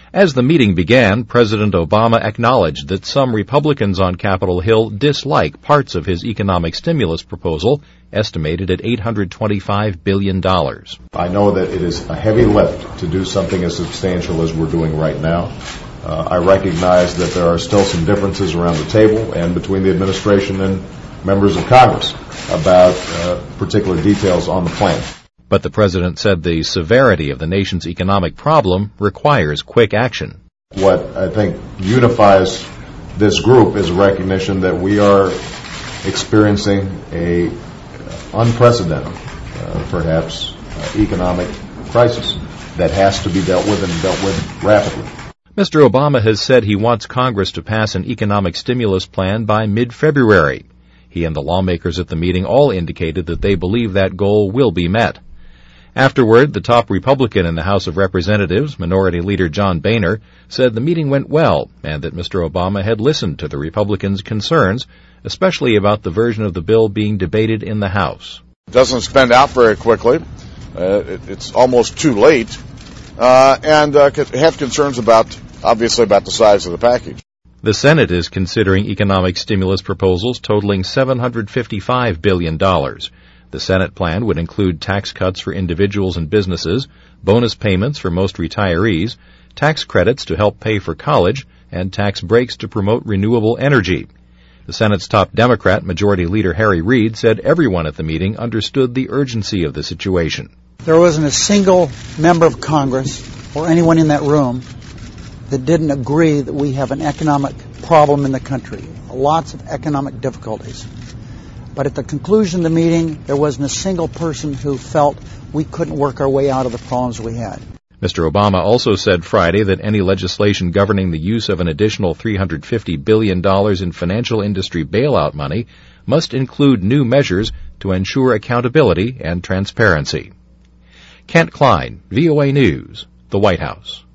As the meeting began, President Obama acknowledged that some Republicans on Capitol Hill dislike parts of his economic stimulus proposal, estimated at $825 billion. I know that it is a heavy lift to do something as substantial as we're doing right now. I recognize that there are still some differences around the table and between the administration and members of Congress about particular details on the plan. But the president said the severity of the nation's economic problem requires quick action. What I think unifies this group is a recognition that we are experiencing a unprecedented, perhaps, economic crisis that has to be dealt with and dealt with rapidly. Mr. Obama has said he wants Congress to pass an economic stimulus plan by mid-February. He and the lawmakers at the meeting all indicated that they believe that goal will be met. Afterward, the top Republican in the House of Representatives, Minority Leader John Boehner, said the meeting went well and that Mr. Obama had listened to the Republicans' concerns, especially about the version of the bill being debated in the House. It doesn't spend out very quickly. It's almost too late. And have concerns obviously about the size of the package. The Senate is considering economic stimulus proposals totaling $755 billion. The Senate plan would include tax cuts for individuals and businesses, bonus payments for most retirees, tax credits to help pay for college, and tax breaks to promote renewable energy. The Senate's top Democrat, Majority Leader Harry Reid, said everyone at the meeting understood the urgency of the situation. There wasn't a single member of Congress or anyone in that room that didn't agree that we have an economic problem in the country, lots of economic difficulties. But at the conclusion of the meeting, there wasn't a single person who felt we couldn't work our way out of the problems we had. Mr. Obama also said Friday that any legislation governing the use of an additional $350 billion in financial industry bailout money must include new measures to ensure accountability and transparency. Kent Klein, VOA News, the White House.